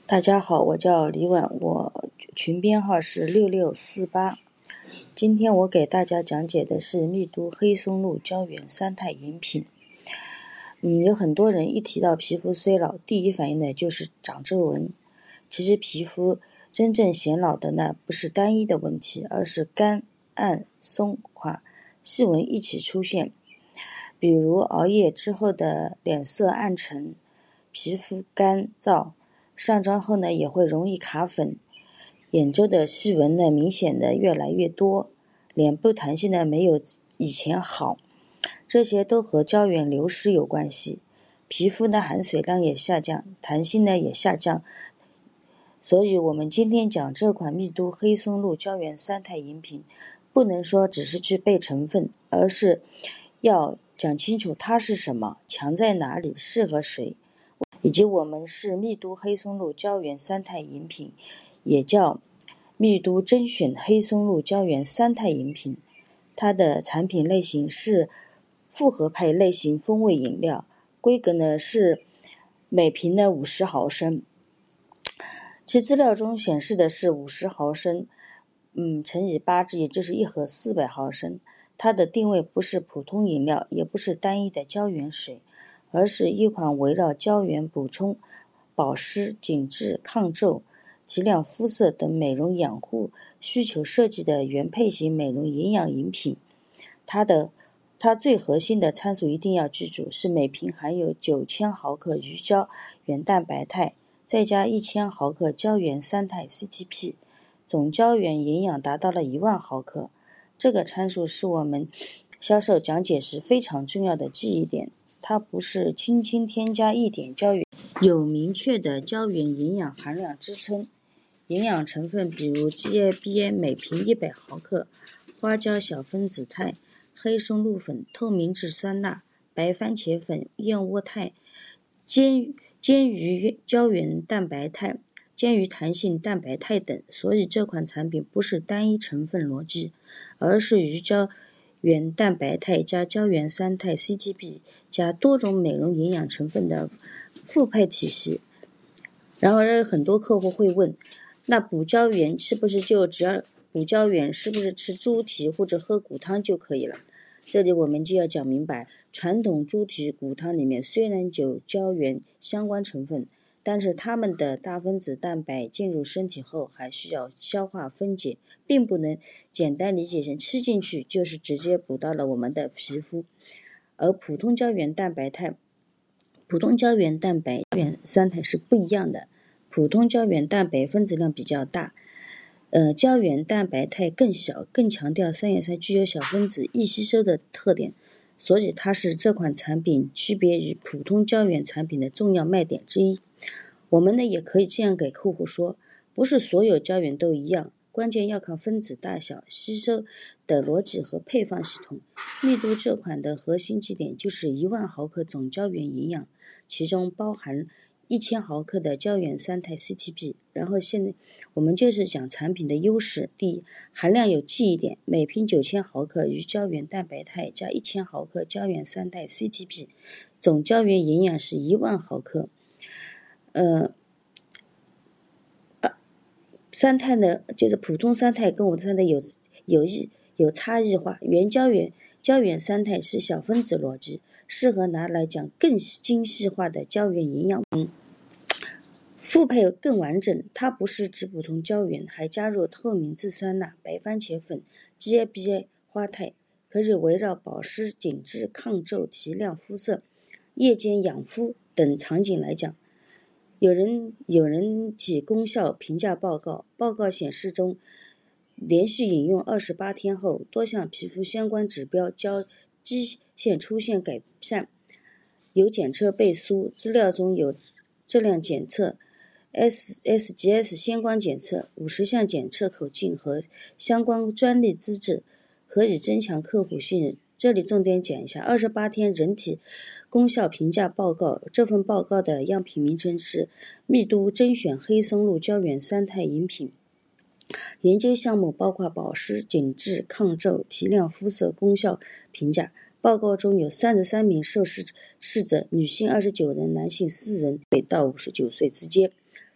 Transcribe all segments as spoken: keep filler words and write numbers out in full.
大家好，我叫李婉，我群编号是六六四八。今天我给大家讲解的是密都黑松露胶原三肽饮品。嗯，有很多人一提到皮肤衰老，第一反应呢就是长皱纹。其实皮肤真正显老的呢，不是单一的问题，而是干、暗、松、垮、细纹一起出现。比如熬夜之后的脸色暗沉，皮肤干燥。上妆后呢，也会容易卡粉，眼周的细纹呢明显的越来越多，脸部弹性呢没有以前好，这些都和胶原流失有关系。皮肤的含水量也下降，弹性呢也下降。所以我们今天讲这款密都黑松露胶原三肽饮品，不能说只是去背成分，而是要讲清楚它是什么，强在哪里，适合谁。以及我们是密都黑松露胶原三肽饮品，也叫密都甄选黑松露胶原三肽饮品。它的产品类型是复合派类型风味饮料，规格呢是每瓶呢五十毫升。其资料中显示的是五十毫升，嗯，乘以八支，也就是一盒四百毫升。它的定位不是普通饮料，也不是单一的胶原水，而是一款围绕胶原补充、保湿、紧致、抗皱、提亮肤色等美容养护需求设计的原配型美容营养饮品。它的它最核心的参数一定要记住，是每瓶含有九千毫克鱼胶原蛋白肽，再加一千毫克胶原三肽 C T P， 总胶原营养达到了一万毫克。这个参数是我们销售讲解时非常重要的记忆点，它不是轻轻添加一点胶原，有明确的胶原营养含量支撑。营养成分比如 G A B A 每瓶一百毫克，花椒小分子肽、黑松露粉、透明质酸钠、白番茄粉、燕窝肽、煎煎鱼胶原蛋白肽、煎鱼弹性蛋白肽等。所以这款产品不是单一成分逻辑，而是鱼胶原蛋白肽加胶原三肽 C T P 加多种美容营养成分的复配体系。然而很多客户会问，那补胶原是不是就只要补胶原是不是吃猪蹄或者喝骨汤就可以了？这里我们就要讲明白，传统猪蹄骨汤里面虽然有胶原相关成分，但是它们的大分子蛋白进入身体后还需要消化分解，并不能简单理解成吃进去就是直接补到了我们的皮肤。而普通胶原蛋白肽普通胶原蛋白三肽是不一样的，普通胶原蛋白分子量比较大，呃，胶原蛋白肽更小，更强调三元酸具有小分子易吸收的特点，所以它是这款产品区别于普通胶原产品的重要卖点之一。我们呢也可以这样给客户说，不是所有胶原都一样，关键要看分子大小、吸收的逻辑和配方系统。密都这款的核心基点就是一万毫克总胶原营养，其中包含一千毫克的胶原三肽 C T P。 然后现在我们就是讲产品的优势。第一，含量有记忆点，每瓶九千毫克鱼胶原蛋白肽加一千毫克胶原三肽 C T P， 总胶原营养是一万毫克。呃三肽呢，就是普通三肽跟我们三肽有有有差异化。原胶原胶原三肽是小分子逻辑，适合拿来讲更精细化的胶原营养。嗯，复配更完整，它不是只补充胶原，还加入透明质酸钠、白番茄粉、G A B A 花肽，可以围绕保湿、紧致、抗皱、提亮肤色、夜间养肤等场景来讲。有人有人体功效评价报告，报告显示中，连续饮用二十八天后，多项皮肤相关指标较基线出现改善，有检测背书，资料中有质量检测、S S G S 相关检测、五十项检测口径和相关专利资质，可以增强客户信任。这里重点讲一下二十八天人体功效评价报告，这份报告的样品名称是密都甄选黑松露胶原三肽饮品，研究项目包括保湿、紧致、抗皱、提亮肤色功效评价。报告中有三十三名受试试者，女性二十九人，男性四人，到五十九岁之间。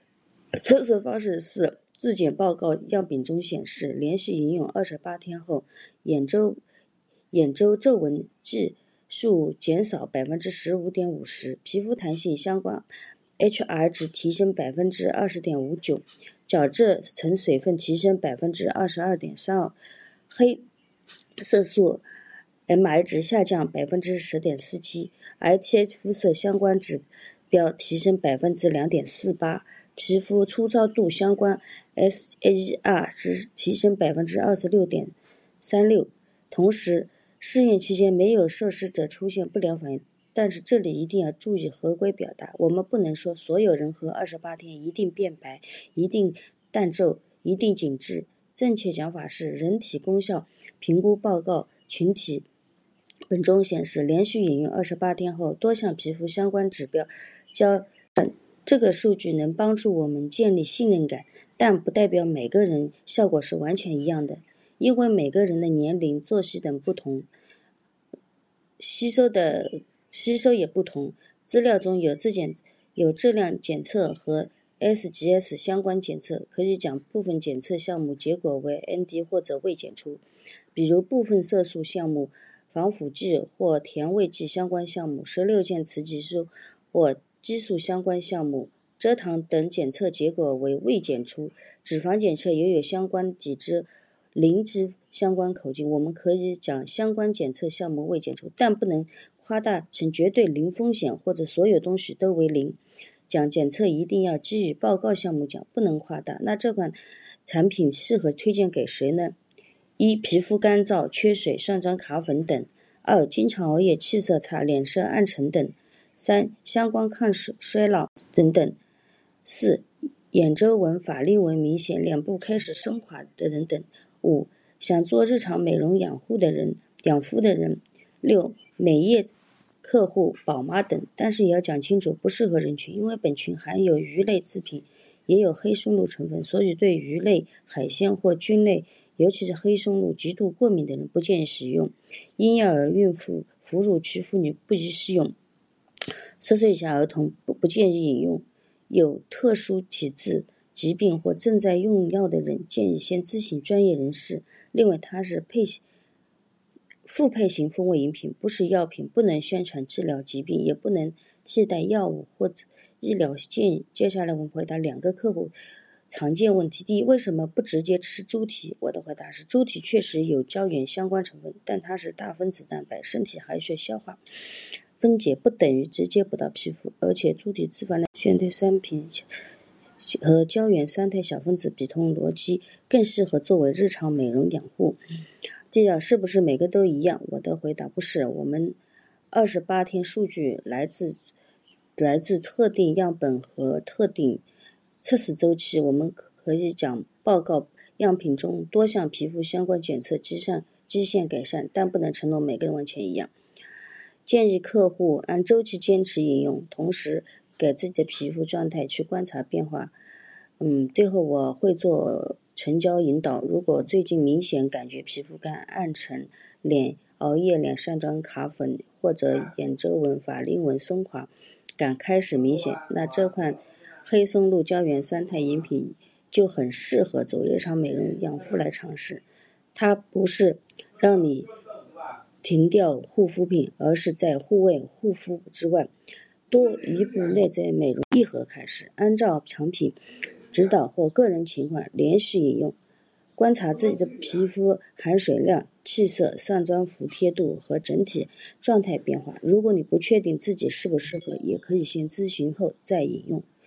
测试方式是质检报告样品中显示，连续饮用二十八天后，眼周眼周皱纹计数减少 百分之十五点五十， 皮肤弹性相关 H R 值提升 百分之二十点五九， 角质层水分提升 百分之二十二点三二， 黑色素 M I 值下降 百分之十点四七， I T H 肤色相关指标提升 百分之二点四八， 皮肤粗糙度相关 S H R 值提升 百分之二十六点三六。 同时试验期间没有受试者出现不良反应，但是这里一定要注意合规表达，我们不能说所有人喝二十八天一定变白，一定淡皱，一定紧致。正确讲法是人体功效评估报告群体本中显示，连续饮用二十八天后，多项皮肤相关指标较这个数据能帮助我们建立信任感，但不代表每个人效果是完全一样的，因为每个人的年龄、作息等不同，吸收的吸收也不同。资料中有质检有质量检测和 S G S 相关检测，可以讲部分检测项目结果为 N D 或者未检出，比如部分色素项目、防腐剂或甜味剂相关项目、十六件雌激素或激素相关项目、蔗糖等检测结果为未检出，脂肪检测也有相关几支零脂相关口径，我们可以讲相关检测项目未检出，但不能夸大成绝对零风险或者所有东西都为零。讲检测一定要基于报告项目讲，不能夸大。那这款产品适合推荐给谁呢？一、皮肤干燥、缺水、上妆卡粉等；二、经常熬夜、气色差、脸色暗沉等；三、相关抗衰老等等；四、眼周纹、法令纹明显、脸部开始深垮的人等；五、想做日常美容养护的人、养肤的人；六、美业客户、宝妈等。但是也要讲清楚，不适合人群，因为本群含有鱼类制品，也有黑松露成分，所以对鱼类、海鲜或菌类，尤其是黑松露极度过敏的人不建议使用。婴幼儿、孕妇、哺乳期妇女不宜适用，十岁以下儿童 不, 不建议饮用。有特殊体质、疾病或正在用药的人建议先咨询专业人士。另外，它是配复配型风味饮品，不是药品，不能宣传治疗疾病，也不能替代药物或者医疗建议。接下来我们回答两个客户常见问题。第一，为什么不直接吃猪蹄？我的回答是，猪蹄确实有胶原相关成分，但它是大分子蛋白，身体还需消化分解，不等于直接补到皮肤，而且猪蹄脂肪量、选对三品和胶原三肽小分子比同逻辑更适合作为日常美容养护。第二，是不是每个都一样？我的回答不是，我们二十八天数据来自来自特定样本和特定测试周期，我们可以讲报告样品中多项皮肤相关检测基上基线改善，但不能承诺每个人完全一样。建议客户按周期坚持饮用，同时给自己的皮肤状态去观察变化。嗯，最后我会做成交引导。如果最近明显感觉皮肤干、暗沉、脸熬夜、脸上妆卡粉，或者眼周纹、法令纹松垮感开始明显，那这款黑松露胶原三肽饮品就很适合走日常美容养肤来尝试。它不是让你停掉护肤品，而是在护卫护肤之外多一步内在美容一盒开始，按照产品指导或个人情况连续饮用，观察自己的皮肤含水量、气色、上妆服帖度和整体状态变化。如果你不确定自己适不适合，也可以先咨询后再饮用。